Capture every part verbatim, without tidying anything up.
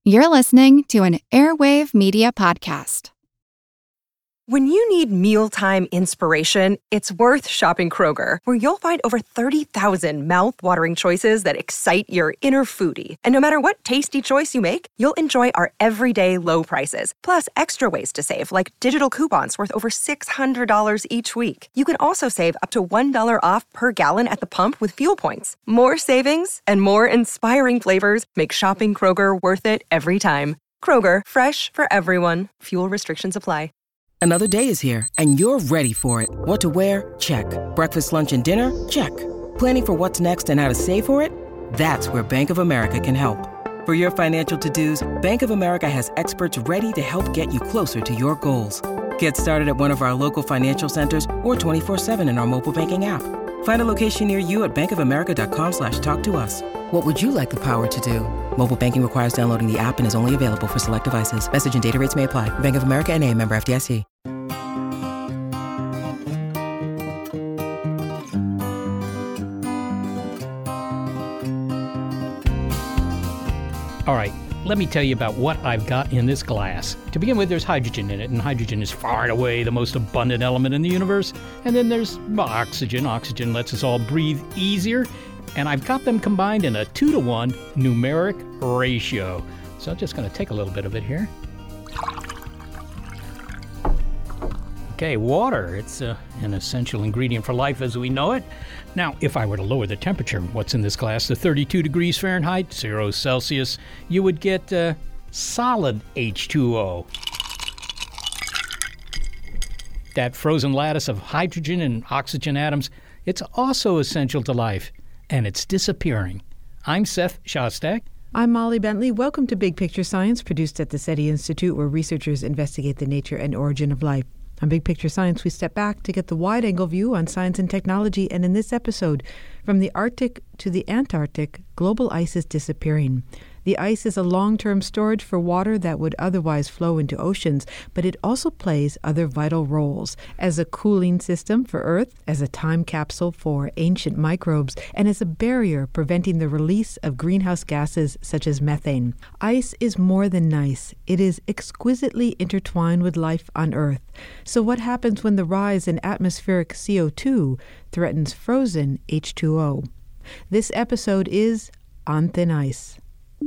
You're listening to an Airwave Media Podcast. When you need mealtime inspiration, it's worth shopping Kroger, where you'll find over thirty thousand mouth-watering choices that excite your inner foodie. And no matter what tasty choice you make, you'll enjoy our everyday low prices, plus extra ways to save, like digital coupons worth over six hundred dollars each week. You can also save up to one dollar off per gallon at the pump with fuel points. More savings and more inspiring flavors make shopping Kroger worth it every time. Kroger, fresh for everyone. Fuel restrictions apply. Another day is here, and you're ready for it. What to wear? Check. Breakfast, lunch, and dinner? Check. Planning for what's next and how to save for it? That's where Bank of America can help. For your financial to-dos, Bank of America has experts ready to help get you closer to your goals. Get started at one of our local financial centers or twenty-four seven in our mobile banking app. Find a location near you at bankofamerica.com slash talk to us. What would you like the power to do? Mobile banking requires downloading the app and is only available for select devices. Message and data rates may apply. Bank of America N A, member F D I C. All right, let me tell you about what I've got in this glass. To begin with, there's hydrogen in it, and hydrogen is far and away the most abundant element in the universe. And then there's oxygen. Oxygen lets us all breathe easier. And I've got them combined in a two to one numeric ratio. So I'm just going to take a little bit of it here. Okay, water. It's uh, an essential ingredient for life as we know it. Now, if I were to lower the temperature, what's in this glass, to thirty-two degrees Fahrenheit, zero Celsius, you would get uh, solid H two O. That frozen lattice of hydrogen and oxygen atoms, it's also essential to life, and it's disappearing. I'm Seth Shostak. I'm Molly Bentley. Welcome to Big Picture Science, produced at the SETI Institute, where researchers investigate the nature and origin of life. On Big Picture Science, we step back to get the wide-angle view on science and technology, and in this episode, from the Arctic to the Antarctic, global ice is disappearing. The ice is a long-term storage for water that would otherwise flow into oceans, but it also plays other vital roles as a cooling system for Earth, as a time capsule for ancient microbes, and as a barrier preventing the release of greenhouse gases such as methane. Ice is more than nice. It is exquisitely intertwined with life on Earth. So what happens when the rise in atmospheric C O two threatens frozen H two O? This episode is On Thin Ice.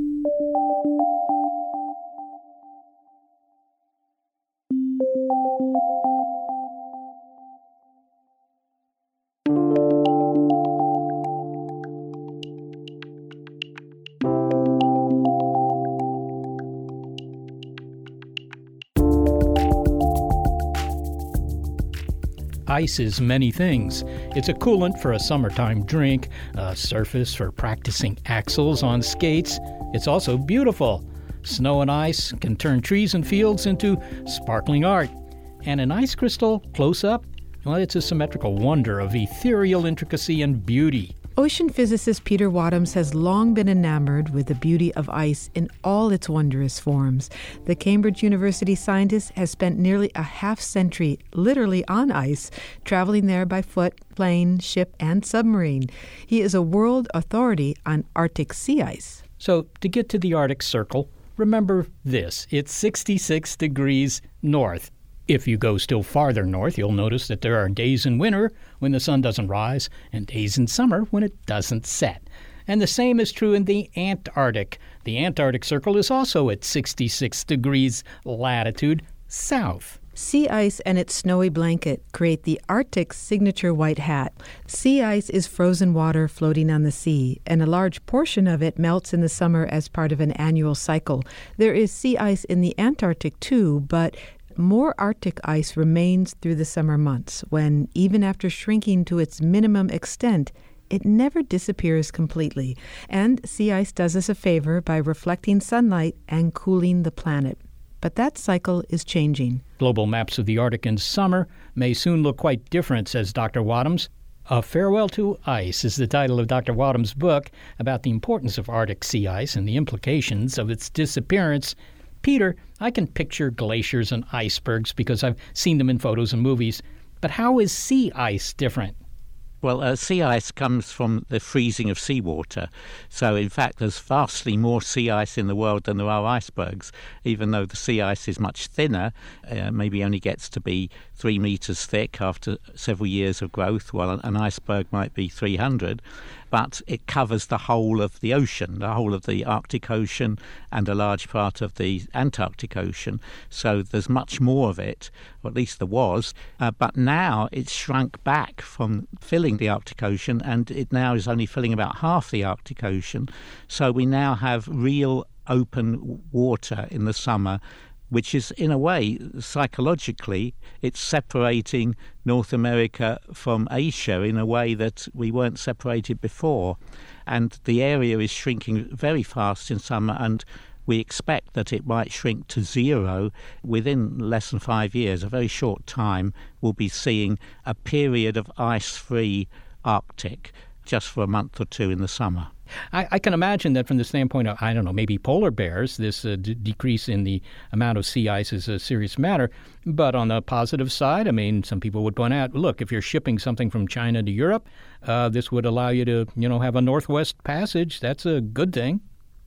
Ice is many things. It's a coolant for a summertime drink, a surface for practicing axles on skates. It's also beautiful. Snow and ice can turn trees and fields into sparkling art. And an ice crystal, close up, well, it's a symmetrical wonder of ethereal intricacy and beauty. Ocean physicist Peter Wadhams has long been enamored with the beauty of ice in all its wondrous forms. The Cambridge University scientist has spent nearly a half century literally on ice, traveling there by foot, plane, ship, and submarine. He is a world authority on Arctic sea ice. So to get to the Arctic Circle, remember this. It's sixty-six degrees north. If you go still farther north, you'll notice that there are days in winter when the sun doesn't rise and days in summer when it doesn't set. And the same is true in the Antarctic. The Antarctic Circle is also at sixty-six degrees latitude south. Sea ice and its snowy blanket create the Arctic's signature white hat. Sea ice is frozen water floating on the sea, and a large portion of it melts in the summer as part of an annual cycle. There is sea ice in the Antarctic too, but more Arctic ice remains through the summer months, when, even after shrinking to its minimum extent, it never disappears completely. And sea ice does us a favor by reflecting sunlight and cooling the planet. But that cycle is changing. Global maps of the Arctic in summer may soon look quite different, says Doctor Wadhams. A Farewell to Ice is the title of Doctor Wadhams' book about the importance of Arctic sea ice and the implications of its disappearance. Peter, I can picture glaciers and icebergs because I've seen them in photos and movies. But how is sea ice different? Well, uh, sea ice comes from the freezing of seawater. So, in fact, there's vastly more sea ice in the world than there are icebergs, even though the sea ice is much thinner, uh, maybe only gets to be three metres thick after several years of growth, while an, an iceberg might be three hundred. But it covers the whole of the ocean, the whole of the Arctic Ocean and a large part of the Antarctic Ocean. So there's much more of it, or at least there was. Uh, but now it's shrunk back from filling the Arctic Ocean, and it now is only filling about half the Arctic Ocean. So we now have real open water in the summer, which is, in a way, psychologically, it's separating North America from Asia in a way that we weren't separated before. And the area is shrinking very fast in summer, and we expect that it might shrink to zero within less than five years, a very short time. We'll be seeing a period of ice-free Arctic just for a month or two in the summer. I, I can imagine that from the standpoint of, I don't know, maybe polar bears, this uh, d- decrease in the amount of sea ice is a serious matter. But on the positive side, I mean, some people would point out, look, if you're shipping something from China to Europe, uh, this would allow you to, you know, have a northwest passage. That's a good thing.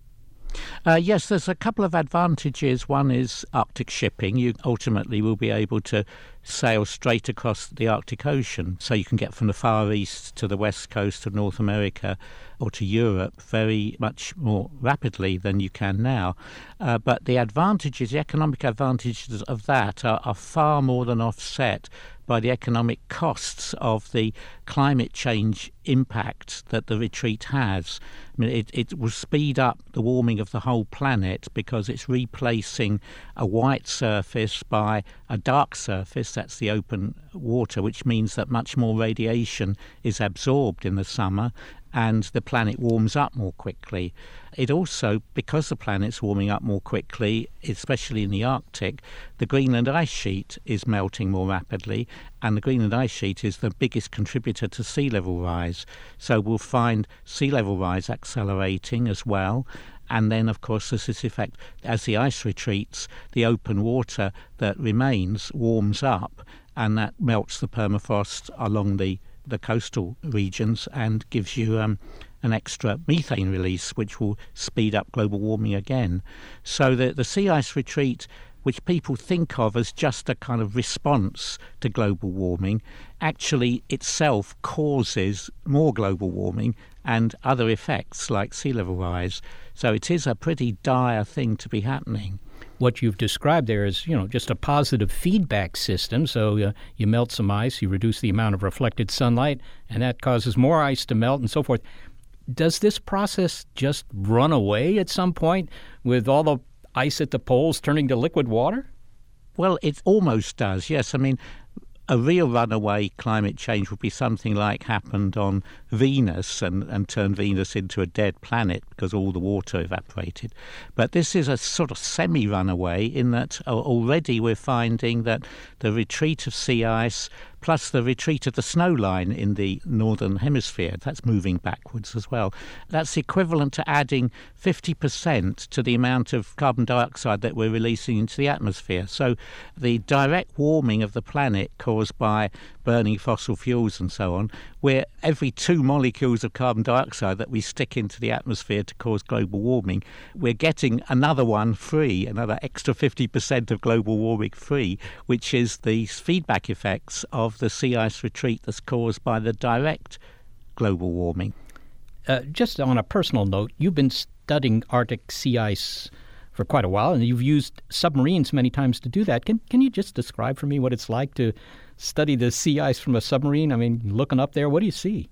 Uh, yes, there's a couple of advantages. One is Arctic shipping. You ultimately will be able to sail straight across the Arctic Ocean. So you can get from the Far East to the West Coast of North America or to Europe very much more rapidly than you can now. Uh, but the advantages, the economic advantages of that are, are far more than offset by the economic costs of the climate change impact that the retreat has. I mean, it, it will speed up the warming of the whole planet because it's replacing a white surface by a dark surface, that's the open water, which means that much more radiation is absorbed in the summer and the planet warms up more quickly. It also, because the planet's warming up more quickly, especially in the Arctic, the Greenland ice sheet is melting more rapidly, and the Greenland ice sheet is the biggest contributor to sea level rise. So we'll find sea level rise accelerating as well. And then, of course, there's this effect, as the ice retreats, the open water that remains warms up, and that melts the permafrost along the the coastal regions and gives you um, an extra methane release, which will speed up global warming again. So the, the sea ice retreat, which people think of as just a kind of response to global warming, actually itself causes more global warming and other effects like sea level rise. So it is a pretty dire thing to be happening. What you've described there is, you know, just a positive feedback system. So uh, you melt some ice, you reduce the amount of reflected sunlight, and that causes more ice to melt and so forth. Does this process just run away at some point with all the ice at the poles turning to liquid water? Well, it almost does, yes. I mean, a real runaway climate change would be something like happened on Venus and, and turned Venus into a dead planet because all the water evaporated. But this is a sort of semi-runaway in that already we're finding that the retreat of sea ice plus the retreat of the snow line in the northern hemisphere, that's moving backwards as well. That's equivalent to adding fifty percent to the amount of carbon dioxide that we're releasing into the atmosphere. So the direct warming of the planet caused by burning fossil fuels and so on, where every two molecules of carbon dioxide that we stick into the atmosphere to cause global warming, we're getting another one free, another extra fifty percent of global warming free, which is the feedback effects of the sea ice retreat that's caused by the direct global warming. Uh, just on a personal note, you've been studying Arctic sea ice for quite a while, and you've used submarines many times to do that. Can can you just describe for me what it's like to study the sea ice from a submarine? I mean, looking up there, what do you see?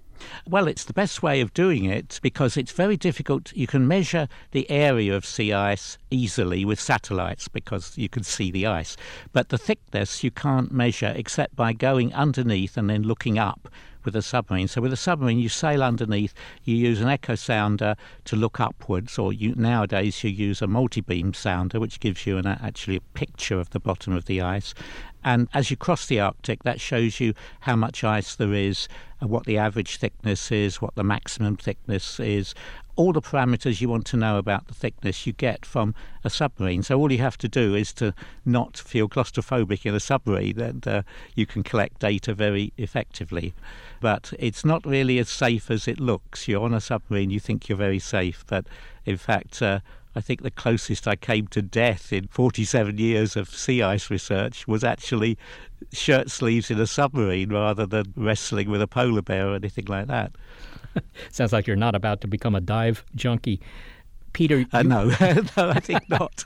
Well, it's the best way of doing it because it's very difficult. You can measure the area of sea ice easily with satellites because you can see the ice. But the thickness you can't measure except by going underneath and then looking up with a submarine. So with a submarine, you sail underneath, you use an echo sounder to look upwards, or you nowadays you use a multi-beam sounder, which gives you an, actually a picture of the bottom of the ice. And as you cross the Arctic, that shows you how much ice there is, what the average thickness is, what the maximum thickness is. all the parameters you want to know about the thickness you get from a submarine. So all you have to do is to not feel claustrophobic in a submarine, and uh, you can collect data very effectively. But it's not really as safe as it looks. You're on a submarine, you think you're very safe, but in fact, uh, I think the closest I came to death in forty-seven years of sea ice research was actually shirt sleeves in a submarine rather than wrestling with a polar bear or anything like that. Sounds like you're not about to become a dive junkie. Peter, Uh, you, no, no, I think not.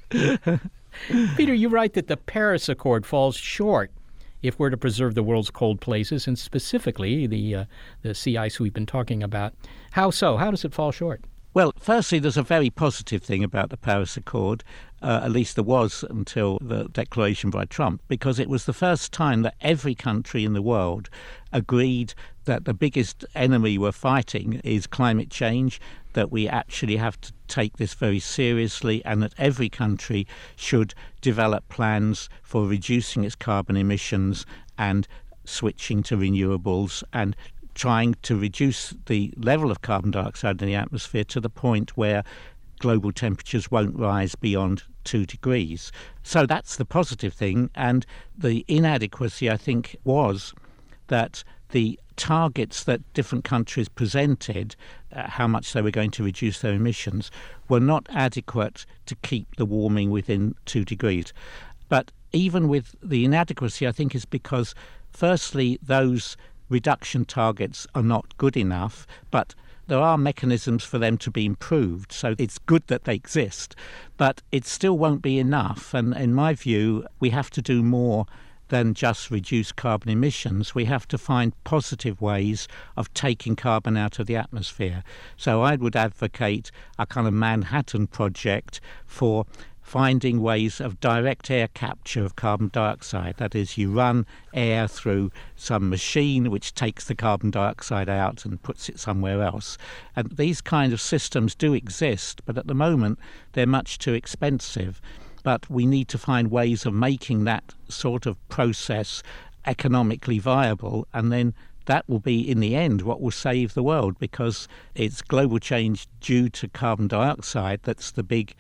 Peter, you write that the Paris Accord falls short if we're to preserve the world's cold places, and specifically the uh, the sea ice we've been talking about. How so? How does it fall short? Well, firstly, there's a very positive thing about the Paris Accord, uh, at least there was until the declaration by Trump, because it was the first time that every country in the world agreed that the biggest enemy we're fighting is climate change, that we actually have to take this very seriously, and that every country should develop plans for reducing its carbon emissions and switching to renewables and trying to reduce the level of carbon dioxide in the atmosphere to the point where global temperatures won't rise beyond two degrees. So that's the positive thing. And the inadequacy, I think, was that the targets that different countries presented, uh, how much they were going to reduce their emissions, were not adequate to keep the warming within two degrees. But even with the inadequacy, I think is because, firstly, those reduction targets are not good enough, but there are mechanisms for them to be improved. So it's good that they exist, but it still won't be enough. And in my view, we have to do more than just reduce carbon emissions. We have to find positive ways of taking carbon out of the atmosphere. So I would advocate a kind of Manhattan Project for finding ways of direct air capture of carbon dioxide. That is, you run air through some machine which takes the carbon dioxide out and puts it somewhere else. And these kind of systems do exist, but at the moment they're much too expensive. But we need to find ways of making that sort of process economically viable, and then that will be, in the end, what will save the world, because it's global change due to carbon dioxide that's the big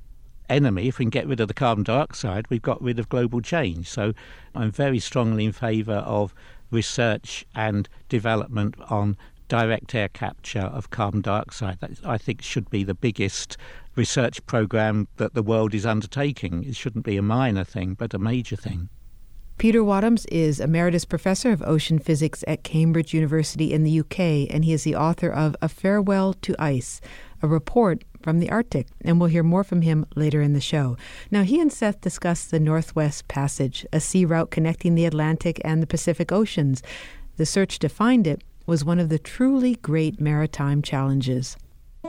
enemy. If we can get rid of the carbon dioxide, we've got rid of global change. So I'm very strongly in favour of research and development on direct air capture of carbon dioxide. That, I think, should be the biggest research programme that the world is undertaking. It shouldn't be a minor thing, but a major thing. Peter Wadhams is Emeritus Professor of Ocean Physics at Cambridge University in the U K, and he is the author of A Farewell to Ice, a report from the Arctic, and we'll hear more from him later in the show. Now, he and Seth discussed the Northwest Passage, a sea route connecting the Atlantic and the Pacific Oceans. The search to find it was one of the truly great maritime challenges.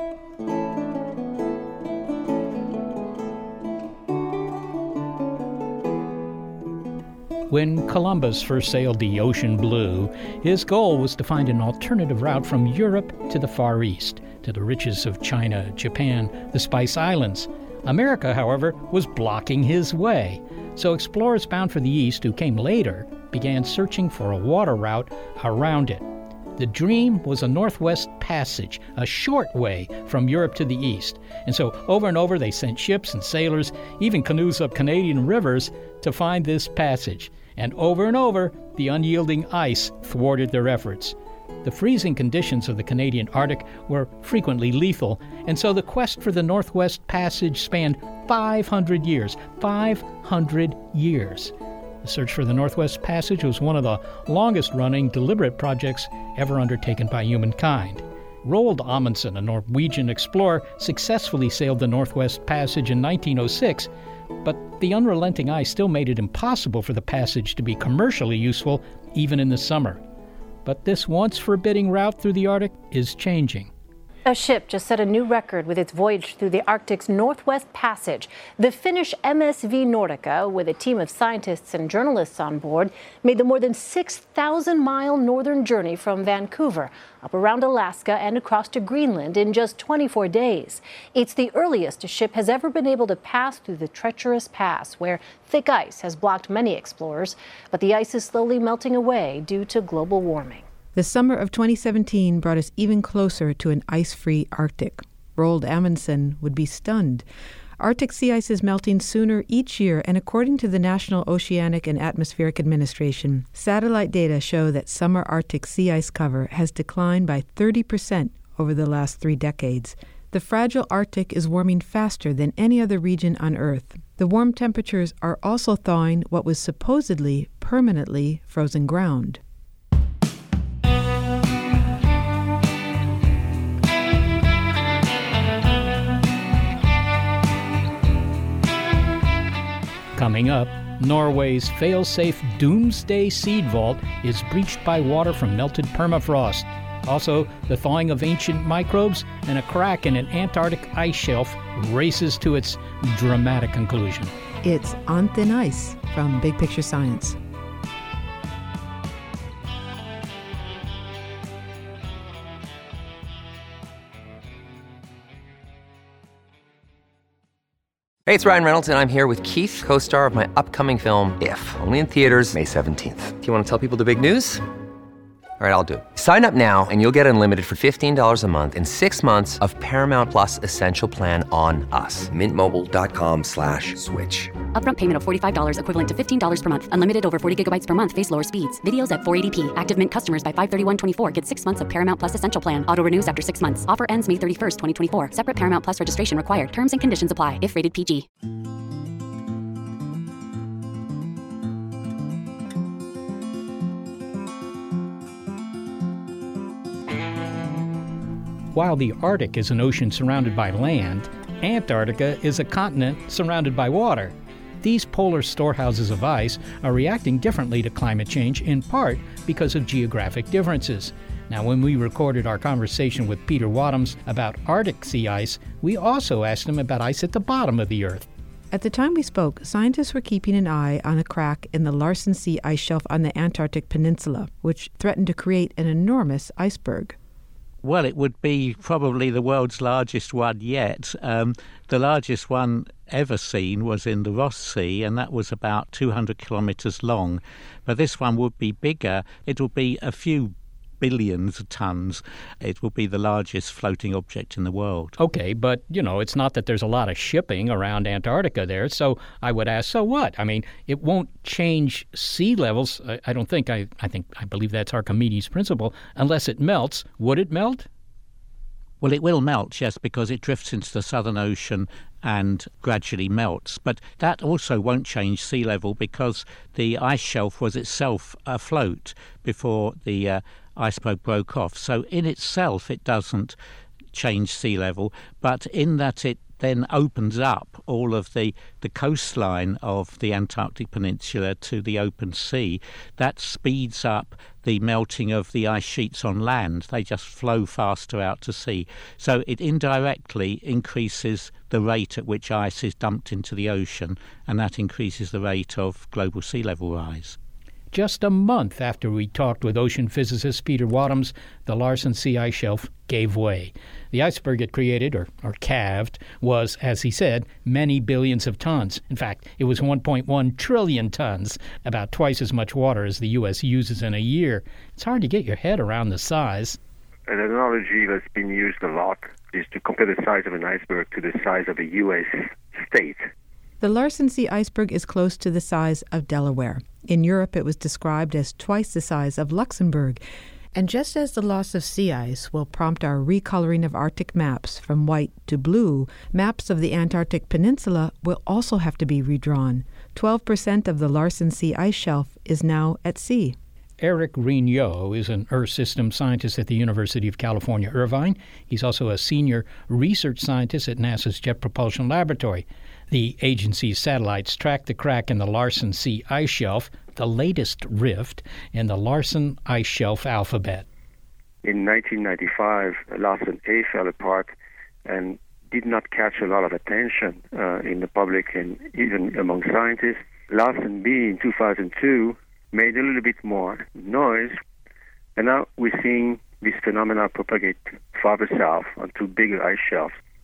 When Columbus first sailed the ocean blue, his goal was to find an alternative route from Europe to the Far East, to the riches of China, Japan, the Spice Islands. America, however, was blocking his way. So explorers bound for the east, who came later, began searching for a water route around it. The dream was a Northwest Passage, a short way from Europe to the east. And so over and over they sent ships and sailors, even canoes up Canadian rivers, to find this passage. And over and over, the unyielding ice thwarted their efforts. The freezing conditions of the Canadian Arctic were frequently lethal, and so the quest for the Northwest Passage spanned five hundred years. five hundred years. The search for the Northwest Passage was one of the longest-running deliberate projects ever undertaken by humankind. Roald Amundsen, a Norwegian explorer, successfully sailed the Northwest Passage in nineteen oh six, but the unrelenting ice still made it impossible for the passage to be commercially useful even in the summer. But this once-forbidding route through the Arctic is changing. A ship just set a new record with its voyage through the Arctic's Northwest Passage. The Finnish M S V Nordica, with a team of scientists and journalists on board, made the more than six thousand mile northern journey from Vancouver up around Alaska and across to Greenland in just twenty-four days. It's the earliest a ship has ever been able to pass through the treacherous pass, where thick ice has blocked many explorers, but the ice is slowly melting away due to global warming. The summer of twenty seventeen brought us even closer to an ice-free Arctic. Roald Amundsen would be stunned. Arctic sea ice is melting sooner each year, and according to the National Oceanic and Atmospheric Administration, satellite data show that summer Arctic sea ice cover has declined by thirty percent over the last three decades. The fragile Arctic is warming faster than any other region on Earth. The warm temperatures are also thawing what was supposedly permanently frozen ground. Coming up, Norway's fail-safe doomsday seed vault is breached by water from melted permafrost. Also, the thawing of ancient microbes and a crack in an Antarctic ice shelf races to its dramatic conclusion. It's On Thin Ice from Big Picture Science. Hey, it's Ryan Reynolds, and I'm here with Keith, co-star of my upcoming film, If, only in theaters May seventeenth. Do you want to tell people the big news? All right, I'll do it. Sign up now and you'll get unlimited for fifteen dollars a month and six months of Paramount Plus Essential Plan on us. Mint Mobile dot com slash switch. Upfront payment of forty-five dollars equivalent to fifteen dollars per month. Unlimited over forty gigabytes per month. Face lower speeds. Videos at four eighty p. Active Mint customers by five thirty-one twenty-four get six months of Paramount Plus Essential Plan. Auto renews after six months. Offer ends May thirty-first, twenty twenty-four. Separate Paramount Plus registration required. Terms and conditions apply if rated P G. While the Arctic is an ocean surrounded by land, Antarctica is a continent surrounded by water. These polar storehouses of ice are reacting differently to climate change, in part because of geographic differences. Now, when we recorded our conversation with Peter Wadhams about Arctic sea ice, we also asked him about ice at the bottom of the Earth. At the time we spoke, scientists were keeping an eye on a crack in the Larsen C ice shelf on the Antarctic Peninsula, which threatened to create an enormous iceberg. Well, it would be probably the world's largest one yet. Um, the largest one ever seen was in the Ross Sea, and that was about two hundred kilometres long. But this one would be bigger. It will be a few billions of tons. It will be the largest floating object in the world. Okay, but, you know, it's not that there's a lot of shipping around Antarctica there, so I would ask, so what? I mean, it won't change sea levels, I, I don't think, I, I think, I believe that's Archimedes' principle, unless it melts. Would it melt? Well, it will melt, yes, because it drifts into the Southern Ocean and gradually melts. But that also won't change sea level because the ice shelf was itself afloat before the uh, iceberg broke off. So in itself, it doesn't change sea level, but in that it then opens up all of the, the coastline of the Antarctic Peninsula to the open sea. That speeds up the melting of the ice sheets on land. They just flow faster out to sea. So it indirectly increases the rate at which ice is dumped into the ocean, and that increases the rate of global sea level rise. Just a month after we talked with ocean physicist Peter Wadhams, the Larsen C ice shelf gave way. The iceberg it created, or, or calved, was, as he said, many billions of tons. In fact, it was one point one trillion tons, about twice as much water as the U S uses in a year. It's hard to get your head around the size. An analogy that's been used a lot is to compare the size of an iceberg to the size of a U S state. The Larsen C iceberg is close to the size of Delaware. In Europe, it was described as twice the size of Luxembourg. And just as the loss of sea ice will prompt our recoloring of Arctic maps from white to blue, maps of the Antarctic Peninsula will also have to be redrawn. twelve percent of the Larsen C ice shelf is now at sea. Eric Rignot is an Earth System scientist at the University of California, Irvine. He's also a senior research scientist at NASA's Jet Propulsion Laboratory. The agency's satellites track the crack in the Larsen C ice shelf, the latest rift in the Larsen ice shelf alphabet. In nineteen ninety-five, Larsen A fell apart and did not catch a lot of attention uh, in the public and even among scientists. Larsen B in two thousand two made a little bit more noise, and now we're seeing this phenomena propagate farther south onto bigger ice shelves.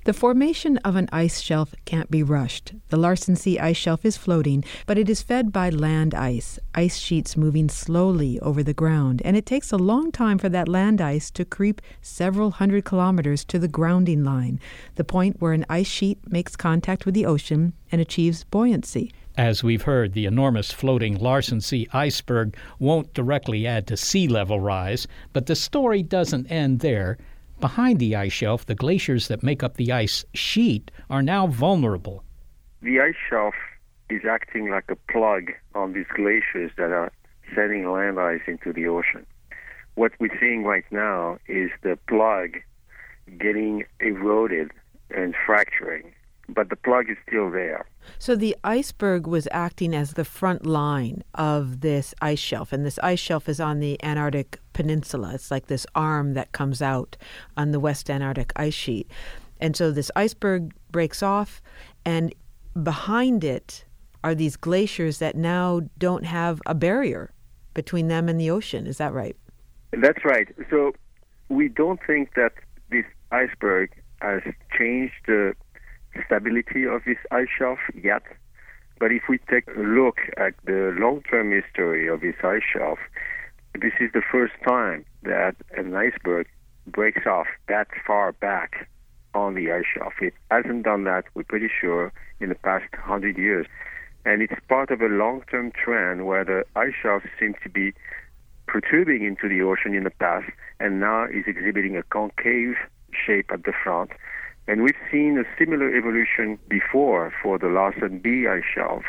The formation of an ice shelf can't be rushed. The Larsen C ice shelf is floating, but it is fed by land ice, ice sheets moving slowly over the ground, and it takes a long time for that land ice to creep several hundred kilometers to the grounding line, the point where an ice sheet makes contact with the ocean and achieves buoyancy. As we've heard, the enormous floating Larsen C iceberg won't directly add to sea level rise, but the story doesn't end there. Behind the ice shelf, the glaciers that make up the ice sheet are now vulnerable. The ice shelf is acting like a plug on these glaciers that are sending land ice into the ocean. What we're seeing right now is the plug getting eroded and fracturing, but the plug is still there. So the iceberg was acting as the front line of this ice shelf, and this ice shelf is on the Antarctic Peninsula. It's like this arm that comes out on the West Antarctic ice sheet. And so this iceberg breaks off, and behind it are these glaciers that now don't have a barrier between them and the ocean. Is that right? That's right. So we don't think that this iceberg has changed the stability of this ice shelf yet. But if we take a look at the long-term history of this ice shelf, this is the first time that an iceberg breaks off that far back on the ice shelf. It hasn't done that, we're pretty sure, in the past one hundred years. And it's part of a long-term trend where the ice shelf seems to be protruding into the ocean in the past and now is exhibiting a concave shape at the front. And we've seen a similar evolution before for the Larsen B ice shelf.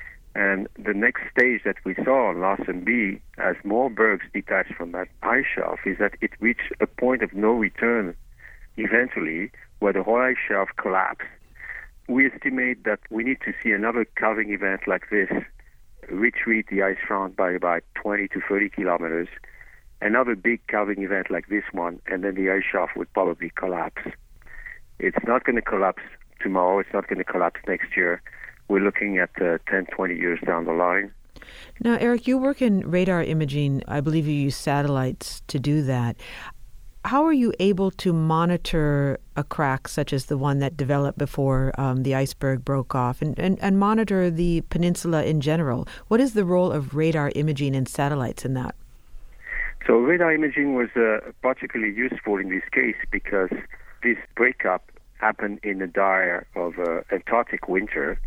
And the next stage that we saw on Larsen B, as more bergs detached from that ice shelf, is that it reached a point of no return eventually, where the whole ice shelf collapsed. We estimate that we need to see another calving event like this retreat the ice front by about twenty to thirty kilometers, another big calving event like this one, and then the ice shelf would probably collapse. It's not going to collapse tomorrow. It's not going to collapse next year. We're looking at uh, ten, twenty years down the line. Now, Eric, you work in radar imaging. I believe you use satellites to do that. How are you able to monitor a crack such as the one that developed before um, the iceberg broke off and, and, and monitor the peninsula in general? What is the role of radar imaging and satellites in that? So radar imaging was uh, particularly useful in this case because this breakup happened in the dire of uh, Antarctic winter,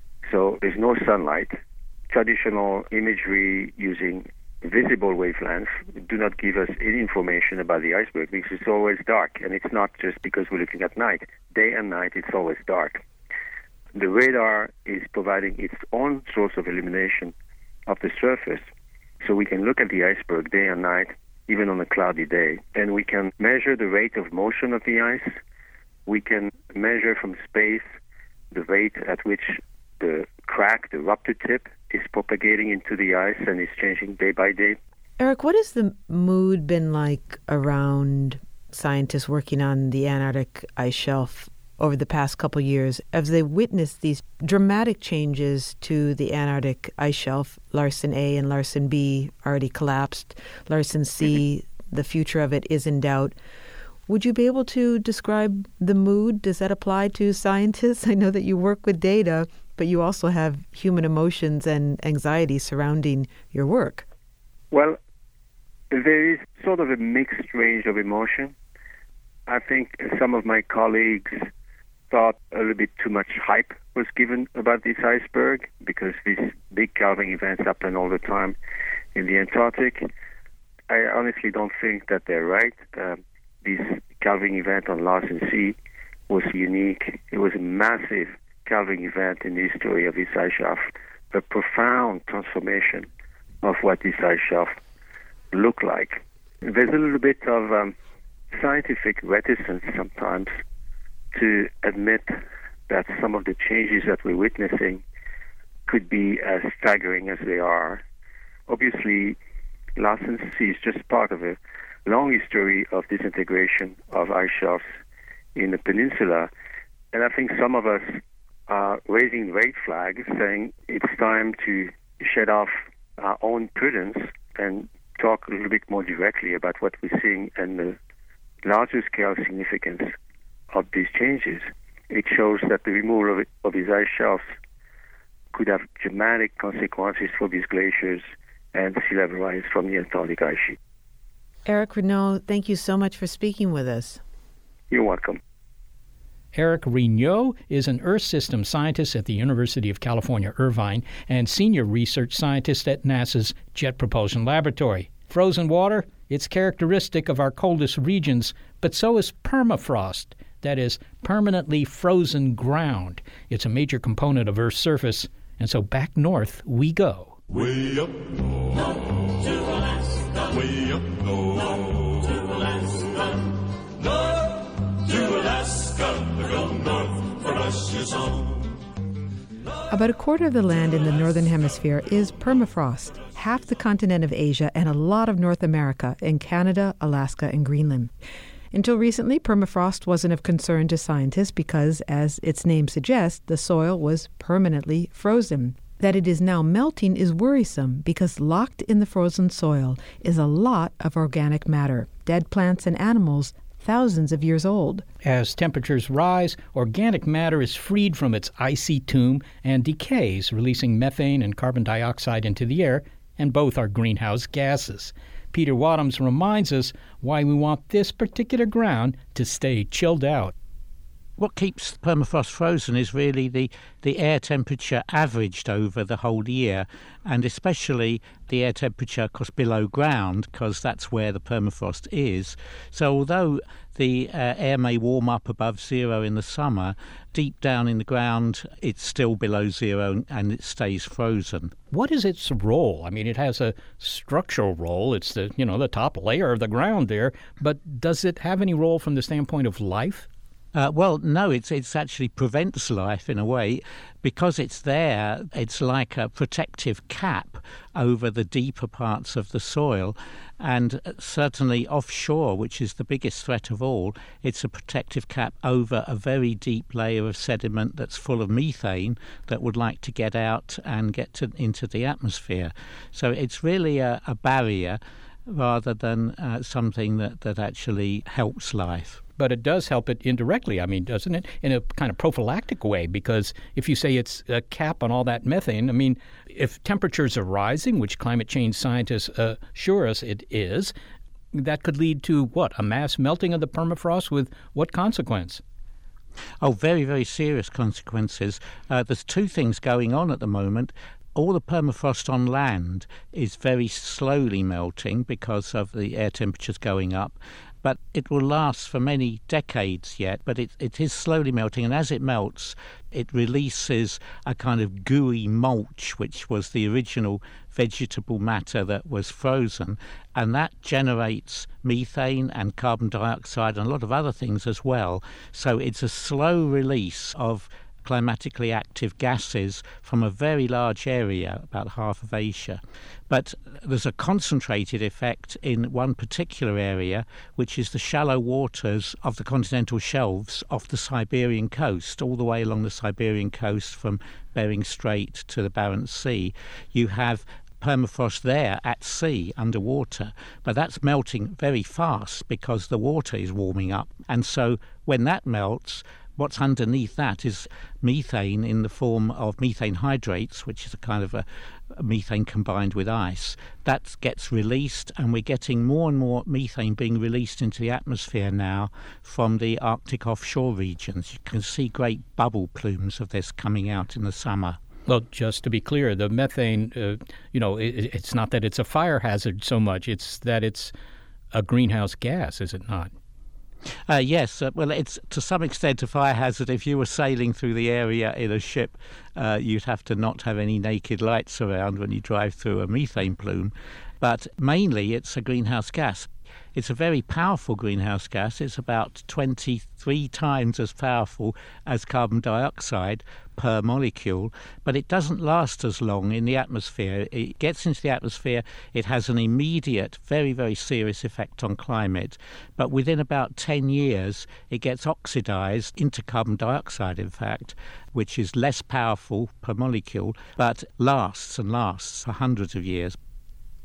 so there's no sunlight. Traditional imagery using visible wavelengths do not give us any information about the iceberg because it's always dark, and it's not just because we're looking at night. Day and night, it's always dark. The radar is providing its own source of illumination of the surface, so we can look at the iceberg day and night, even on a cloudy day, and we can measure the rate of motion of the ice. We can measure from space the rate at which the crack, the rupture tip, is propagating into the ice and is changing day by day. Eric, what has the mood been like around scientists working on the Antarctic ice shelf over the past couple of years as they witnessed these dramatic changes to the Antarctic ice shelf? Larsen A and Larsen B already collapsed. Larsen C, mm-hmm. the future of it is in doubt. Would you be able to describe the mood? Does that apply to scientists? I know that you work with data, but you also have human emotions and anxiety surrounding your work. Well, there is sort of a mixed range of emotion. I think some of my colleagues thought a little bit too much hype was given about this iceberg because these big calving events happen all the time in the Antarctic. I honestly don't think that they're right. Uh, this calving event on Larsen C was unique. It was a massive calving event in the history of this ice shelf, a profound transformation of what this ice shelf looked like. There's a little bit of um, scientific reticence sometimes to admit that some of the changes that we're witnessing could be as staggering as they are. Obviously, Larsen C is just part of a long history of disintegration of ice shelves in the peninsula, and I think some of us are raising red flags, saying it's time to shed off our own prudence and talk a little bit more directly about what we're seeing and the larger scale significance of these changes. it shows that the removal of, of these ice shelves could have dramatic consequences for these glaciers and sea level rise from the Antarctic ice sheet. Eric Renaud, thank you so much for speaking with us. You're welcome. Eric Renaud is an Earth System scientist at the University of California, Irvine, and senior research scientist at NASA's Jet Propulsion Laboratory. Frozen water, it's characteristic of our coldest regions, but so is permafrost, that is, permanently frozen ground. It's a major component of Earth's surface, and so back north we go. Way up north, north to Alaska. Way up north, north to Alaska. North to Alaska. We go north for Russia's home. About a quarter of the land in the northern hemisphere is permafrost, half the continent of Asia and a lot of North America in Canada, Alaska, and Greenland. Until recently, permafrost wasn't of concern to scientists because, as its name suggests, the soil was permanently frozen. That it is now melting is worrisome because locked in the frozen soil is a lot of organic matter, dead plants and animals thousands of years old. As temperatures rise, organic matter is freed from its icy tomb and decays, releasing methane and carbon dioxide into the air, and both are greenhouse gases. Peter Wadhams reminds us why we want this particular ground to stay chilled out. What keeps permafrost frozen is really the, the air temperature averaged over the whole year, and especially the air temperature, of course, below ground, because that's where the permafrost is. So although the uh, air may warm up above zero in the summer, deep down in the ground it's still below zero and it stays frozen. What is its role? I mean, it has a structural role. It's the, you know, the top layer of the ground there, but does it have any role from the standpoint of life? Uh, well, no, it's it's actually prevents life in a way. Because it's there, it's like a protective cap over the deeper parts of the soil. And certainly offshore, which is the biggest threat of all, it's a protective cap over a very deep layer of sediment that's full of methane that would like to get out and get to, into the atmosphere. So it's really a, a barrier rather than uh, something that, that actually helps life. But it does help it indirectly, I mean, doesn't it? In a kind of prophylactic way, because if you say it's a cap on all that methane, I mean, if temperatures are rising, which climate change scientists uh, assure us it is, that could lead to, what, a mass melting of the permafrost with what consequence? Oh, very, very serious consequences. Uh, there's two things going on at the moment. All the permafrost on land is very slowly melting because of the air temperatures going up. But it will last for many decades yet, but it, it is slowly melting, and as it melts, it releases a kind of gooey mulch, which was the original vegetable matter that was frozen, and that generates methane and carbon dioxide and a lot of other things as well. So it's a slow release of climatically active gases from a very large area, about half of Asia. But there's a concentrated effect in one particular area, which is the shallow waters of the continental shelves off the Siberian coast, all the way along the Siberian coast from Bering Strait to the Barents Sea. You have permafrost there at sea, underwater, but that's melting very fast because the water is warming up. And so when that melts, what's underneath that is methane in the form of methane hydrates, which is a kind of a, a methane combined with ice. That gets released, and we're getting more and more methane being released into the atmosphere now from the Arctic offshore regions. You can see great bubble plumes of this coming out in the summer. Well, just to be clear, the methane, uh, you know, it, it's not that it's a fire hazard so much, it's that it's a greenhouse gas, is it not? Uh, yes, uh, well, it's to some extent a fire hazard. If you were sailing through the area in a ship, uh, you'd have to not have any naked lights around when you drive through a methane plume. But mainly it's a greenhouse gas. It's a very powerful greenhouse gas. It's about twenty-three times as powerful as carbon dioxide per molecule, but it doesn't last as long in the atmosphere. It gets into the atmosphere, it has an immediate, very, very serious effect on climate, but within about ten years it gets oxidized into carbon dioxide, in fact, which is less powerful per molecule, but lasts and lasts for hundreds of years.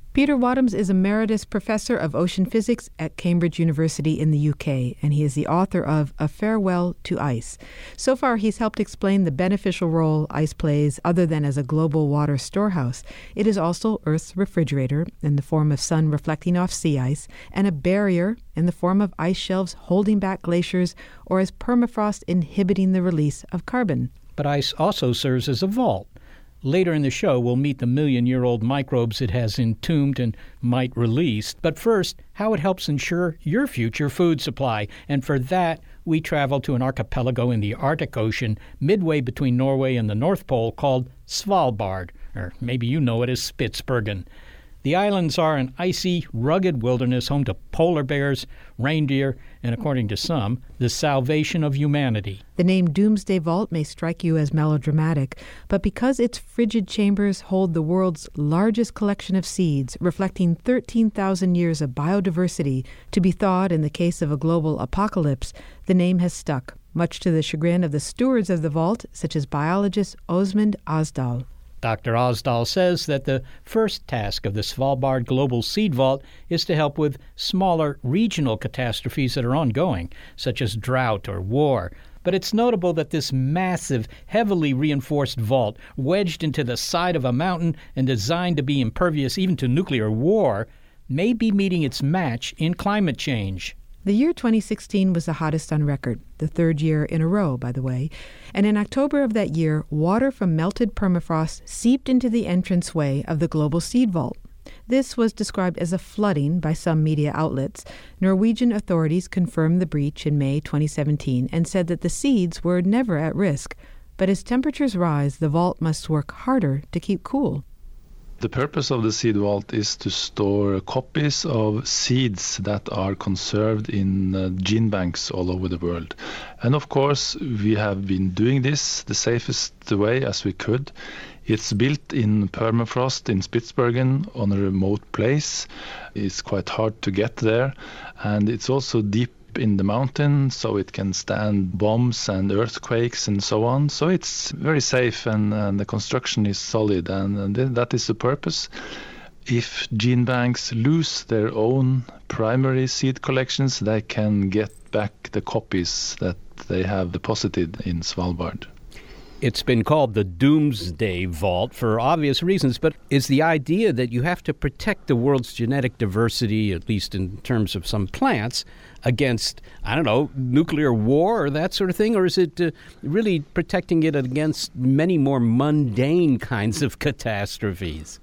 Peter Wadhams is Emeritus Professor of Ocean Physics at Cambridge University in the U K, and he is the author of A Farewell to Ice. So far, he's helped explain the beneficial role ice plays other than as a global water storehouse. It is also Earth's refrigerator in the form of sun reflecting off sea ice, and a barrier in the form of ice shelves holding back glaciers, or as permafrost inhibiting the release of carbon. But ice also serves as a vault. Later in the show, we'll meet the million-year-old microbes it has entombed and might release. But first, how it helps ensure your future food supply. And for that, we travel to an archipelago in the Arctic Ocean, midway between Norway and the North Pole, called Svalbard, or maybe you know it as Spitsbergen. The islands are an icy, rugged wilderness home to polar bears, reindeer, and according to some, the salvation of humanity. The name Doomsday Vault may strike you as melodramatic, but because its frigid chambers hold the world's largest collection of seeds, reflecting thirteen thousand years of biodiversity to be thawed in the case of a global apocalypse, the name has stuck, much to the chagrin of the stewards of the vault, such as biologist Åsmund Asdal. Doctor Asdal says that the first task of the Svalbard Global Seed Vault is to help with smaller regional catastrophes that are ongoing, such as drought or war. But it's notable that this massive, heavily reinforced vault, wedged into the side of a mountain and designed to be impervious even to nuclear war, may be meeting its match in climate change. The year twenty sixteen was the hottest on record, the third year in a row, by the way. And in October of that year, water from melted permafrost seeped into the entranceway of the Global Seed Vault. This was described as a flooding by some media outlets. Norwegian authorities confirmed the breach in May twenty seventeen and said that the seeds were never at risk. But as temperatures rise, the vault must work harder to keep cool. The purpose of the seed vault is to store copies of seeds that are conserved in uh, gene banks all over the world. And of course, we have been doing this the safest way as we could. It's built in permafrost in Spitsbergen on a remote place. It's quite hard to get there, and it's also deep in the mountain, so it can stand bombs and earthquakes and so on. So it's very safe, and, and the construction is solid, and, and th- that is the purpose. If gene banks lose their own primary seed collections, they can get back the copies that they have deposited in Svalbard. It's been called the Doomsday Vault for obvious reasons, but is the idea that you have to protect the world's genetic diversity, at least in terms of some plants, against, I don't know, nuclear war or that sort of thing? Or is it uh, really protecting it against many more mundane kinds of catastrophes?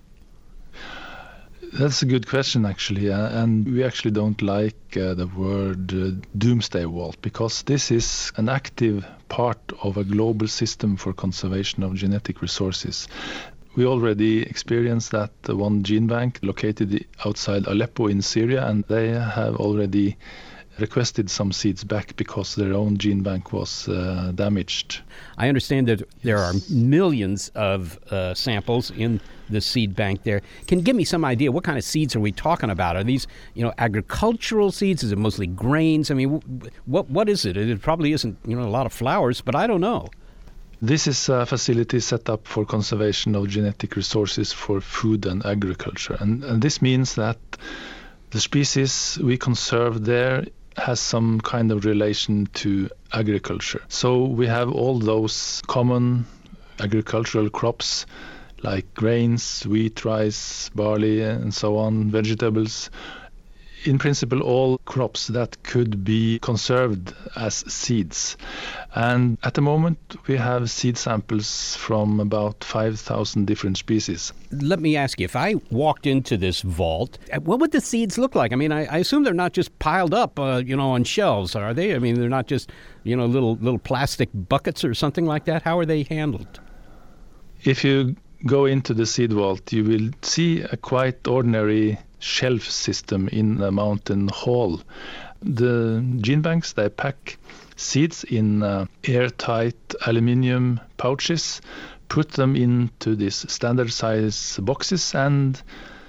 That's a good question, actually, uh, and we actually don't like uh, the word uh, Doomsday Vault, because this is an active part of a global system for conservation of genetic resources. We already experienced that uh, one gene bank located outside Aleppo in Syria, and they have already requested some seeds back because their own gene bank was uh, damaged. I understand that there are millions of uh, samples in the seed bank there. Can you give me some idea, what kind of seeds are we talking about? Are these, you know, agricultural seeds? Is it mostly grains? I mean, what what is it? It probably isn't, you know, a lot of flowers, but I don't know. This is a facility set up for conservation of genetic resources for food and agriculture. And, and this means that the species we conserve there has some kind of relation to agriculture. So we have all those common agricultural crops like grains, wheat, rice, barley, and so on, vegetables. In principle, all crops that could be conserved as seeds. And at the moment, we have seed samples from about five thousand different species. Let me ask you, if I walked into this vault, what would the seeds look like? I mean, I, I assume they're not just piled up, uh, you know, on shelves, are they? I mean, they're not just, you know, little little plastic buckets or something like that. How are they handled? If you go into the seed vault, you will see a quite ordinary shelf system in a mountain hall. The gene banks, they pack seeds in uh, airtight aluminium pouches, put them into these standard size boxes, and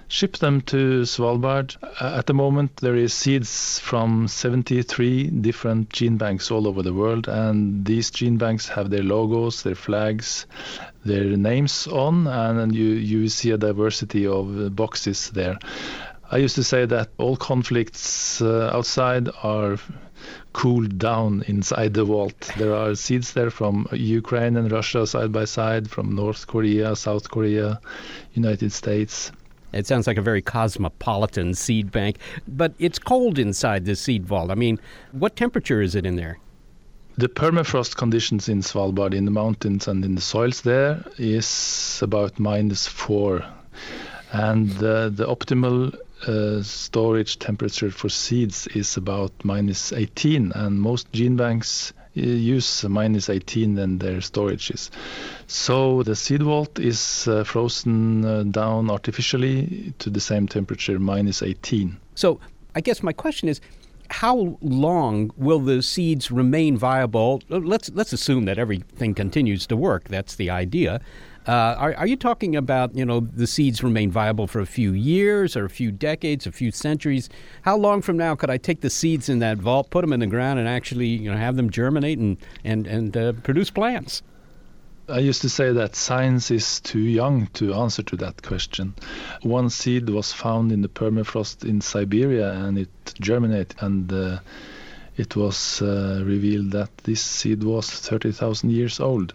ship them to Svalbard. At the moment, there is seeds from seventy-three different gene banks all over the world, and these gene banks have their logos, their flags, their names on, and you, you see a diversity of boxes there. I used to say that all conflicts uh, outside are cooled down inside the vault. There are seeds there from Ukraine and Russia side by side, from North Korea, South Korea, United States. It sounds like a very cosmopolitan seed bank, but it's cold inside this seed vault. I mean, what temperature is it in there? The permafrost conditions in Svalbard, in the mountains and in the soils there, is about minus four. And uh, the optimal uh, storage temperature for seeds is about minus eighteen, and most gene banks uh, use minus eighteen in their storages. So the seed vault is uh, frozen uh, down artificially to the same temperature, minus eighteen. So I guess my question is, how long will the seeds remain viable? Let's let's assume that everything continues to work. That's the idea. Uh, are, are you talking about, you know, the seeds remain viable for a few years or a few decades, a few centuries? How long from now could I take the seeds in that vault, put them in the ground, and actually, you know, have them germinate and and and uh, produce plants? I used to say that science is too young to answer to that question. One seed was found in the permafrost in Siberia, and it germinated, and uh, it was uh, revealed that this seed was thirty thousand years old.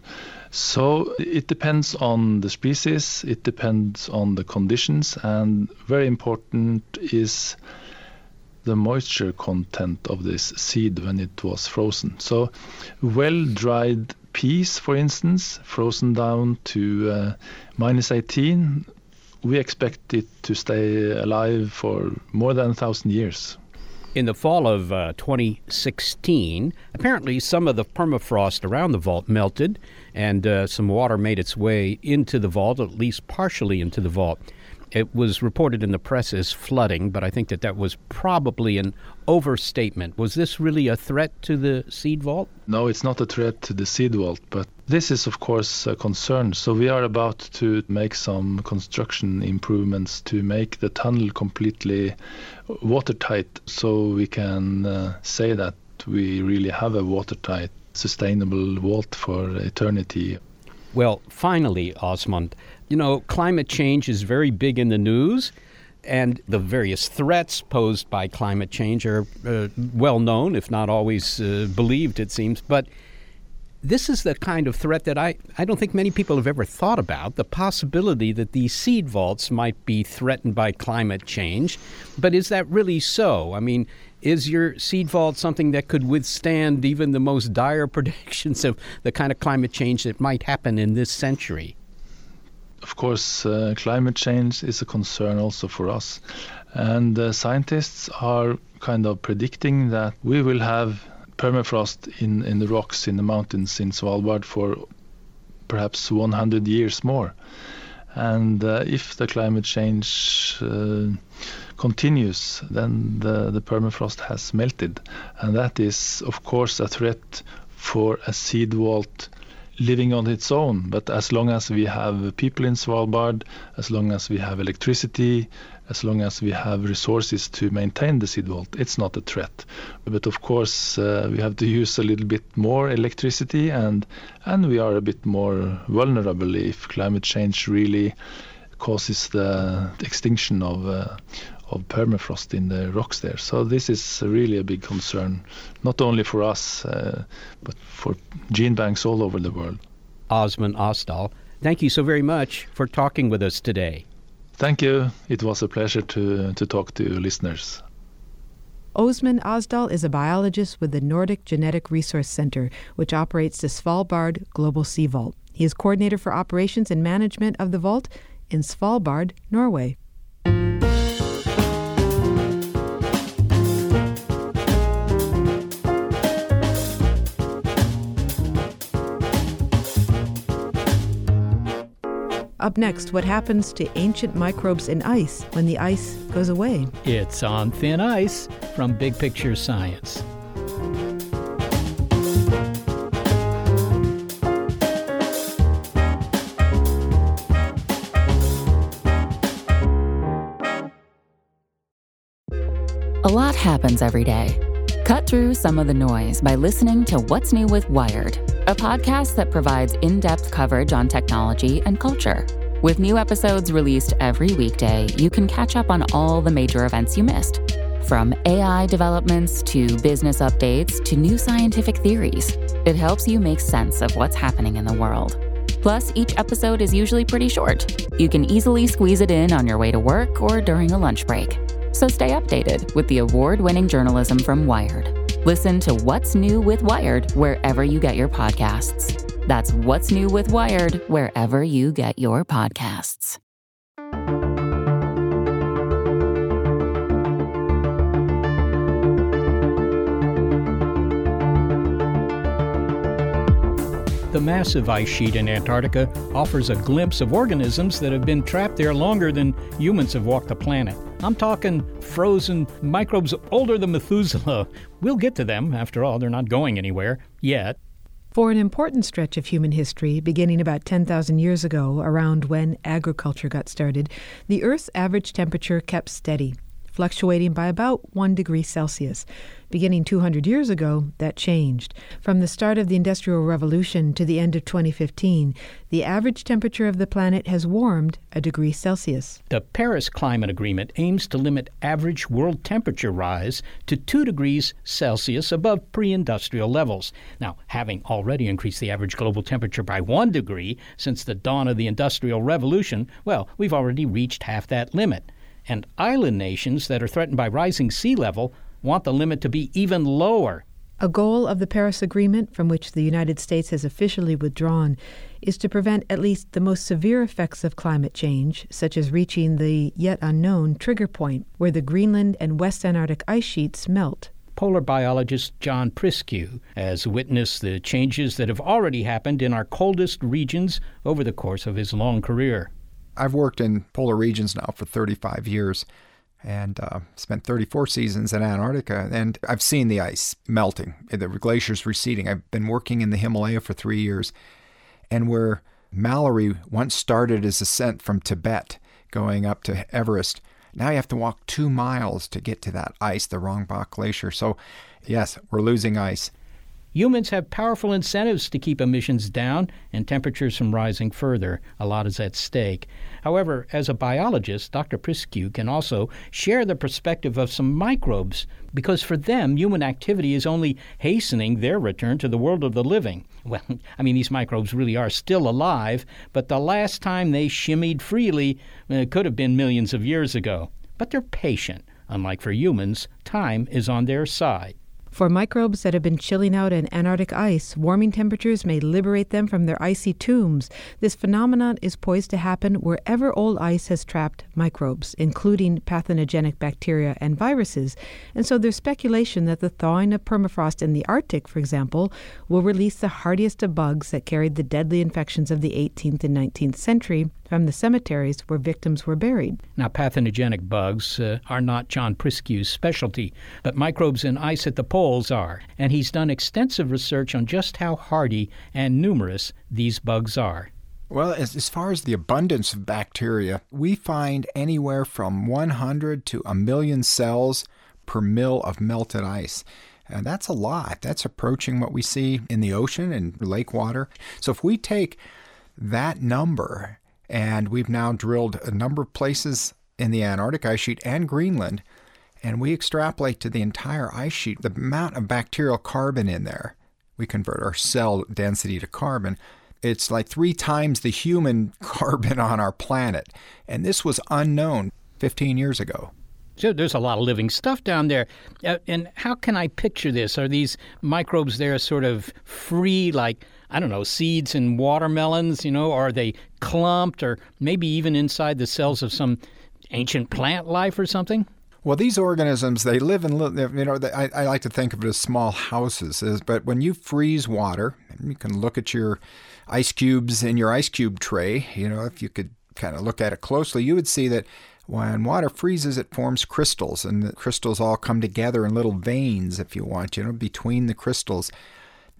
So it depends on the species, it depends on the conditions, and very important is the moisture content of this seed when it was frozen. So well-dried peas, for instance, frozen down to uh, minus eighteen, we expect it to stay alive for more than a thousand years. In the fall of uh, twenty sixteen, apparently some of the permafrost around the vault melted, and uh, some water made its way into the vault, at least partially into the vault. It was reported in the press as flooding, but I think that that was probably an overstatement. Was this really a threat to the seed vault? No, it's not a threat to the seed vault, but this is, of course, a concern. So we are about to make some construction improvements to make the tunnel completely watertight, so we can uh, say that we really have a watertight, sustainable vault for eternity. Well, finally, Åsmund, you know, climate change is very big in the news, and the various threats posed by climate change are uh, well known, if not always uh, believed, it seems. But this is the kind of threat that I, I don't think many people have ever thought about, the possibility that these seed vaults might be threatened by climate change. But is that really so? I mean, is your seed vault something that could withstand even the most dire predictions of the kind of climate change that might happen in this century? Of course, uh, climate change is a concern also for us. And uh, scientists are kind of predicting that we will have permafrost in, in the rocks in the mountains in Svalbard for perhaps one hundred years more. And uh, if the climate change uh, continues, then the, the permafrost has melted. And that is, of course, a threat for a seed vault living on its own. But as long as we have people in Svalbard, as long as we have electricity, as long as we have resources to maintain the seed vault, it's not a threat. But of course, uh, we have to use a little bit more electricity, and and we are a bit more vulnerable if climate change really causes the extinction of uh, of permafrost in the rocks there. So this is really a big concern, not only for us, uh, but for gene banks all over the world. Åsmund Asdal, thank you so very much for talking with us today. Thank you. It was a pleasure to, to talk to listeners. Åsmund Asdal is a biologist with the Nordic Genetic Resource Center, which operates the Svalbard Global Sea Vault. He is coordinator for operations and management of the vault in Svalbard, Norway. Up next, what happens to ancient microbes in ice when the ice goes away? It's On Thin Ice from Big Picture Science. A lot happens every day. Cut through some of the noise by listening to What's New with Wired, a podcast that provides in-depth coverage on technology and culture. With new episodes released every weekday, you can catch up on all the major events you missed. From A I developments to business updates to new scientific theories, it helps you make sense of what's happening in the world. Plus, each episode is usually pretty short. You can easily squeeze it in on your way to work or during a lunch break. So stay updated with the award-winning journalism from Wired. Listen to What's New with Wired wherever you get your podcasts. That's What's New with Wired wherever you get your podcasts. The massive ice sheet in Antarctica offers a glimpse of organisms that have been trapped there longer than humans have walked the planet. I'm talking frozen microbes older than Methuselah. We'll get to them. After all, they're not going anywhere yet. For an important stretch of human history, beginning about ten thousand years ago, around when agriculture got started, the Earth's average temperature kept steady, fluctuating by about one degree Celsius. Beginning two hundred years ago, that changed. From the start of the Industrial Revolution to the end of twenty fifteen, the average temperature of the planet has warmed a degree Celsius. The Paris Climate Agreement aims to limit average world temperature rise to two degrees Celsius above pre-industrial levels. Now, having already increased the average global temperature by one degree since the dawn of the Industrial Revolution, well, we've already reached half that limit. And island nations that are threatened by rising sea level want the limit to be even lower. A goal of the Paris Agreement, from which the United States has officially withdrawn, is to prevent at least the most severe effects of climate change, such as reaching the yet unknown trigger point, where the Greenland and West Antarctic ice sheets melt. Polar biologist John Priscu has witnessed the changes that have already happened in our coldest regions over the course of his long career. I've worked in polar regions now for thirty-five years and uh, spent thirty-four seasons in Antarctica, and I've seen the ice melting, the glaciers receding. I've been working in the Himalaya for three years, and where Mallory once started his ascent from Tibet going up to Everest, now you have to walk two miles to get to that ice, the Rongbach Glacier. So, yes, we're losing ice. Humans have powerful incentives to keep emissions down and temperatures from rising further. A lot is at stake. However, as a biologist, Doctor Priscu can also share the perspective of some microbes, because for them, human activity is only hastening their return to the world of the living. Well, I mean, these microbes really are still alive, but the last time they shimmied freely uh, could have been millions of years ago. But they're patient. Unlike for humans, time is on their side. For microbes that have been chilling out in Antarctic ice, warming temperatures may liberate them from their icy tombs. This phenomenon is poised to happen wherever old ice has trapped microbes, including pathogenic bacteria and viruses. And so there's speculation that the thawing of permafrost in the Arctic, for example, will release the hardiest of bugs that carried the deadly infections of the eighteenth and nineteenth century from the cemeteries where victims were buried. Now, pathogenic bugs uh, are not John Priscu's specialty, but microbes in ice at the poles are, and he's done extensive research on just how hardy and numerous these bugs are. Well, as, as far as the abundance of bacteria, we find anywhere from one hundred to a million cells per mil of melted ice. And that's a lot. That's approaching what we see in the ocean and lake water. So if we take that number, and we've now drilled a number of places in the Antarctic ice sheet and Greenland, and we extrapolate to the entire ice sheet the amount of bacterial carbon in there. We convert our cell density to carbon. It's like three times the human carbon on our planet. And this was unknown fifteen years ago. So there's a lot of living stuff down there. Uh, and how can I picture this? Are these microbes there sort of free, like, I don't know, seeds in watermelons, you know? Or are they clumped, or maybe even inside the cells of some ancient plant life or something? Well, these organisms, they live in, you know, I, I like to think of it as small houses. But when you freeze water, you can look at your ice cubes in your ice cube tray. You know, if you could kind of look at it closely, you would see that when water freezes, it forms crystals, and the crystals all come together in little veins, if you want, you know, between the crystals.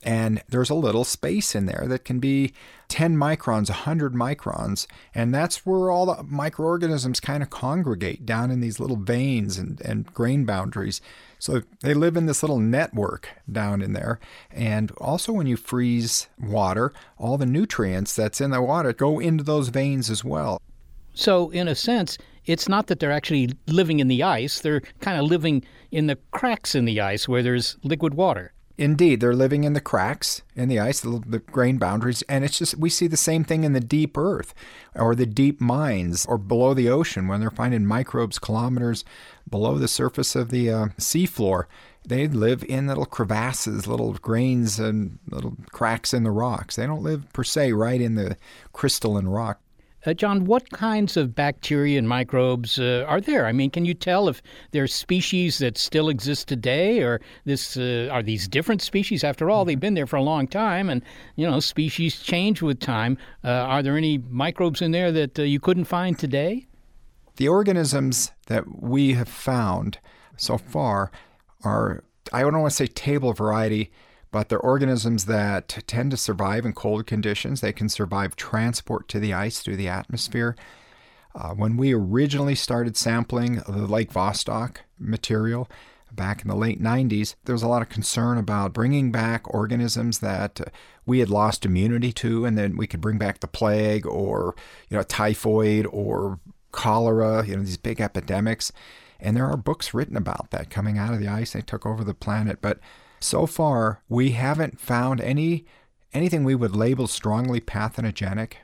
And there's a little space in there that can be ten microns, one hundred microns. And that's where all the microorganisms kind of congregate down in these little veins and, and grain boundaries. So they live in this little network down in there. And also when you freeze water, all the nutrients that's in the water go into those veins as well. So in a sense, it's not that they're actually living in the ice. They're kind of living in the cracks in the ice where there's liquid water. Indeed, they're living in the cracks in the ice, the, the grain boundaries, and it's just we see the same thing in the deep earth or the deep mines or below the ocean when they're finding microbes kilometers below the surface of the uh, seafloor. They live in little crevasses, little grains and little cracks in the rocks. They don't live per se right in the crystalline rock. Uh, John, what kinds of bacteria and microbes uh, are there? I mean, can you tell if there's species that still exist today, or this uh, are these different species? After all, they've been there for a long time, and you know, species change with time. Uh, are there any microbes in there that uh, you couldn't find today? The organisms that we have found so far are, I don't want to say table variety, but they're organisms that tend to survive in cold conditions. They can survive transport to the ice through the atmosphere. Uh, when we originally started sampling the Lake Vostok material back in the late nineties, there was a lot of concern about bringing back organisms that uh, we had lost immunity to, and then we could bring back the plague or, you know, typhoid or cholera, you know, these big epidemics. And there are books written about that coming out of the ice. They took over the planet. But so far, we haven't found any anything we would label strongly pathogenic.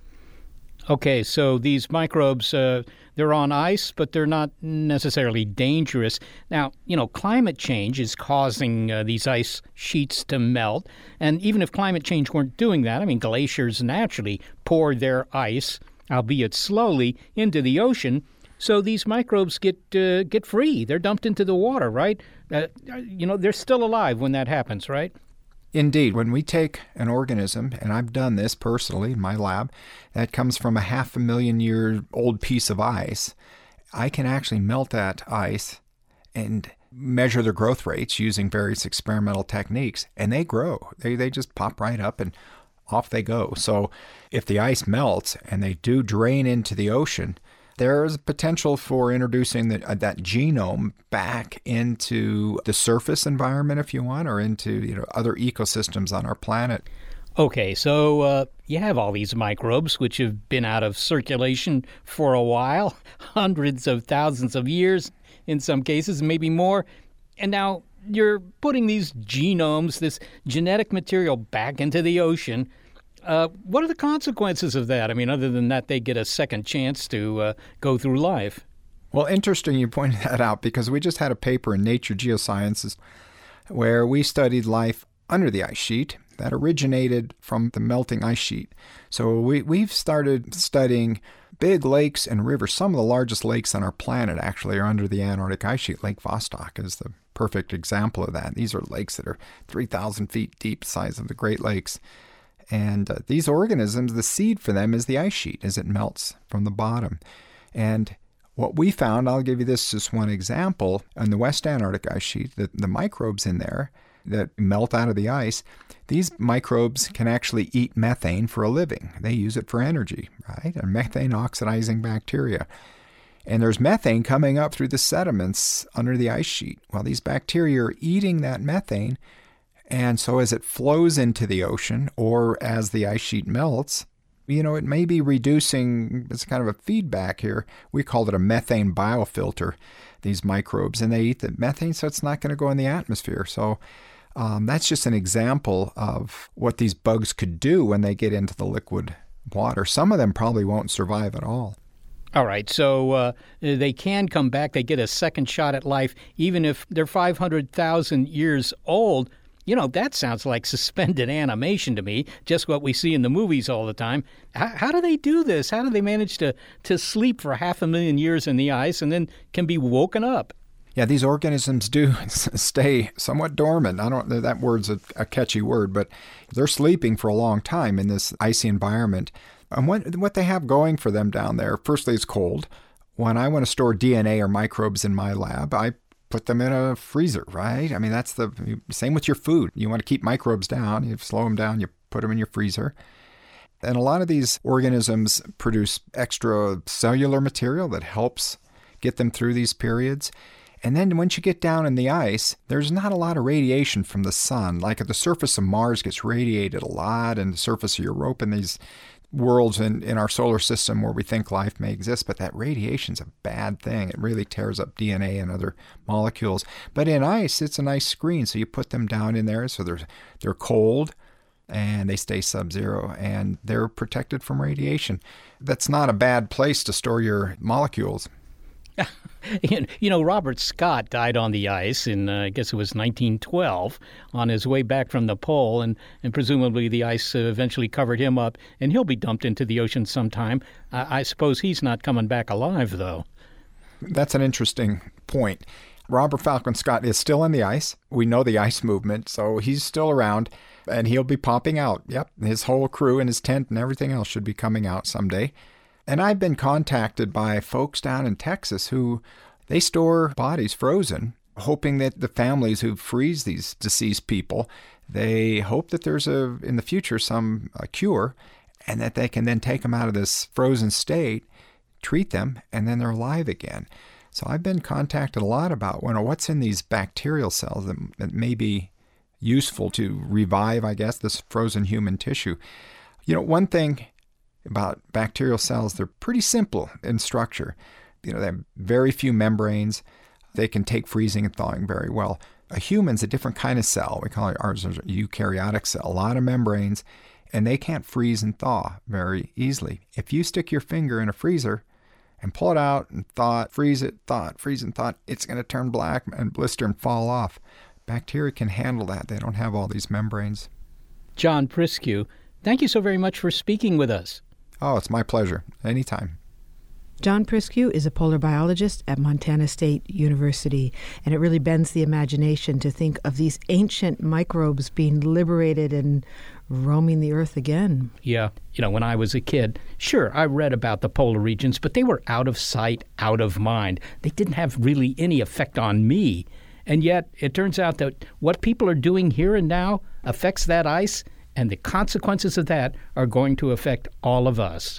Okay, so these microbes, uh, they're on ice, but they're not necessarily dangerous. Now, you know, climate change is causing uh, these ice sheets to melt. And even if climate change weren't doing that, I mean, glaciers naturally pour their ice, albeit slowly, into the ocean. So these microbes get uh, get free. They're dumped into the water, right? Uh, you know, they're still alive when that happens, right? Indeed. When we take an organism, and I've done this personally in my lab, that comes from a half a million year old piece of ice, I can actually melt that ice and measure their growth rates using various experimental techniques, and they grow. They they just pop right up and off they go. So if the ice melts and they do drain into the ocean, there is potential for introducing the, uh, that genome back into the surface environment, if you want, or into, you know, other ecosystems on our planet. Okay, so uh, you have all these microbes which have been out of circulation for a while, hundreds of thousands of years in some cases, maybe more. And now you're putting these genomes, this genetic material, back into the ocean. Uh, what are the consequences of that? I mean, other than that, they get a second chance to uh, go through life. Well, interesting you pointed that out, because we just had a paper in Nature Geosciences where we studied life under the ice sheet that originated from the melting ice sheet. So we, we've started studying big lakes and rivers. Some of the largest lakes on our planet actually are under the Antarctic ice sheet. Lake Vostok is the perfect example of that. These are lakes that are three thousand feet deep, size of the Great Lakes. And uh, these organisms, the seed for them is the ice sheet as it melts from the bottom. And what we found, I'll give you this as one example, on the West Antarctic ice sheet, the, the microbes in there that melt out of the ice, these microbes can actually eat methane for a living. They use it for energy, right? A methane oxidizing bacteria. And there's methane coming up through the sediments under the ice sheet. Well, these bacteria are eating that methane. And so as it flows into the ocean, or as the ice sheet melts, you know, it may be reducing, it's kind of a feedback here. We call it a methane biofilter, these microbes, and they eat the methane, so it's not going to go in the atmosphere. So um, that's just an example of what these bugs could do when they get into the liquid water. Some of them probably won't survive at all. All right, so uh, they can come back. They get a second shot at life, even if they're five hundred thousand years old. You know, that sounds like suspended animation to me, just what we see in the movies all the time. How, how do they do this? How do they manage to, to sleep for half a million years in the ice and then can be woken up? Yeah, these organisms do stay somewhat dormant. I don't know, that word's a, a catchy word, but they're sleeping for a long time in this icy environment. And what, what they have going for them down there, firstly, it's cold. When I want to store D N A or microbes in my lab, I put them in a freezer, right? I mean, that's the same with your food. You want to keep microbes down, you slow them down, you put them in your freezer. And a lot of these organisms produce extra cellular material that helps get them through these periods. And then once you get down in the ice, there's not a lot of radiation from the sun. Like at the surface of Mars gets radiated a lot, and the surface of Europa and these worlds in, in our solar system where we think life may exist. But that radiation's a bad thing. It really tears up D N A and other molecules. But in ice, it's a nice screen. So you put them down in there so they're, they're cold and they stay sub-zero and they're protected from radiation. That's not a bad place to store your molecules. You know, Robert Scott died on the ice in, uh, I guess it was nineteen twelve, on his way back from the pole, and, and presumably the ice uh, eventually covered him up, and he'll be dumped into the ocean sometime. I, I suppose he's not coming back alive, though. That's an interesting point. Robert Falcon Scott is still on the ice. We know the ice movement, so he's still around, and he'll be popping out. Yep, his whole crew and his tent and everything else should be coming out someday. And I've been contacted by folks down in Texas who they store bodies frozen, hoping that the families who freeze these deceased people, they hope that there's a in the future some a cure, and that they can then take them out of this frozen state, treat them, and then they're alive again. So I've been contacted a lot about well, what's in these bacterial cells that, that may be useful to revive, I guess, this frozen human tissue. You know, one thing about bacterial cells, they're pretty simple in structure. You know, they have very few membranes. They can take freezing and thawing very well. A human's a different kind of cell. We call it ours a eukaryotic cell. A lot of membranes, and they can't freeze and thaw very easily. If you stick your finger in a freezer and pull it out and thaw it, freeze it, thaw it, freeze and thaw it, it's going to turn black and blister and fall off. Bacteria can handle that. They don't have all these membranes. John Priscu, thank you so very much for speaking with us. Oh, it's my pleasure. Anytime. John Priscu is a polar biologist at Montana State University, and it really bends the imagination to think of these ancient microbes being liberated and roaming the earth again. Yeah. You know, when I was a kid, sure, I read about the polar regions, but they were out of sight, out of mind. They didn't have really any effect on me. And yet, it turns out that what people are doing here and now affects that ice, and the consequences of that are going to affect all of us.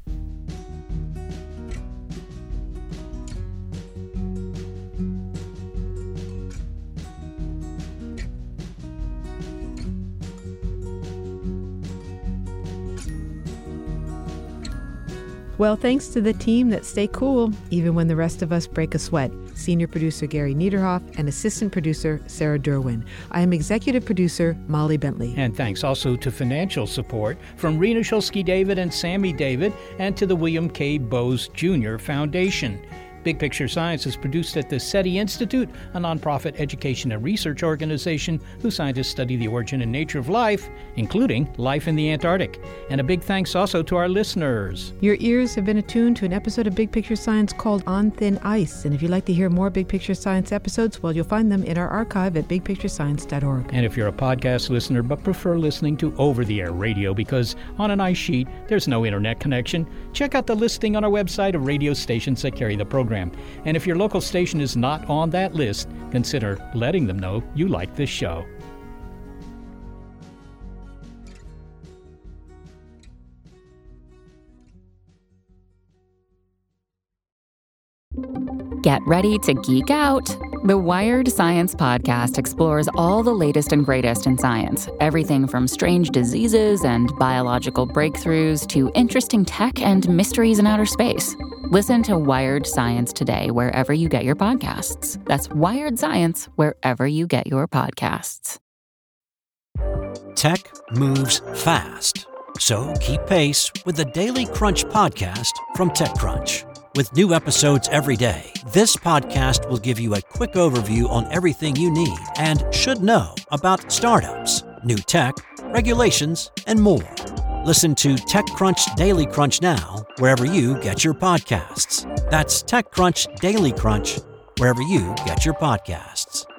Well, thanks to the team that stay cool, even when the rest of us break a sweat. Senior producer Gary Niederhoff and assistant producer Sarah Derwin. I am executive producer Molly Bentley. And thanks also to financial support from Rena Shulsky David and Sammy David, and to the William K. Bowes Junior Foundation. Big Picture Science is produced at the SETI Institute, a nonprofit education and research organization whose scientists study the origin and nature of life, including life in the Antarctic. And a big thanks also to our listeners. Your ears have been attuned to an episode of Big Picture Science called On Thin Ice. And if you'd like to hear more Big Picture Science episodes, well, you'll find them in our archive at big picture science dot org. And if you're a podcast listener but prefer listening to over-the-air radio because on an ice sheet there's no internet connection, check out the listing on our website of radio stations that carry the program. And if your local station is not on that list, consider letting them know you like this show. Get ready to geek out. The Wired Science Podcast explores all the latest and greatest in science. Everything from strange diseases and biological breakthroughs to interesting tech and mysteries in outer space. Listen to Wired Science today wherever you get your podcasts. That's Wired Science wherever you get your podcasts. Tech moves fast, so keep pace with the Daily Crunch podcast from TechCrunch. With new episodes every day, this podcast will give you a quick overview on everything you need and should know about startups, new tech, regulations, and more. Listen to TechCrunch Daily Crunch now, wherever you get your podcasts. That's TechCrunch Daily Crunch, wherever you get your podcasts.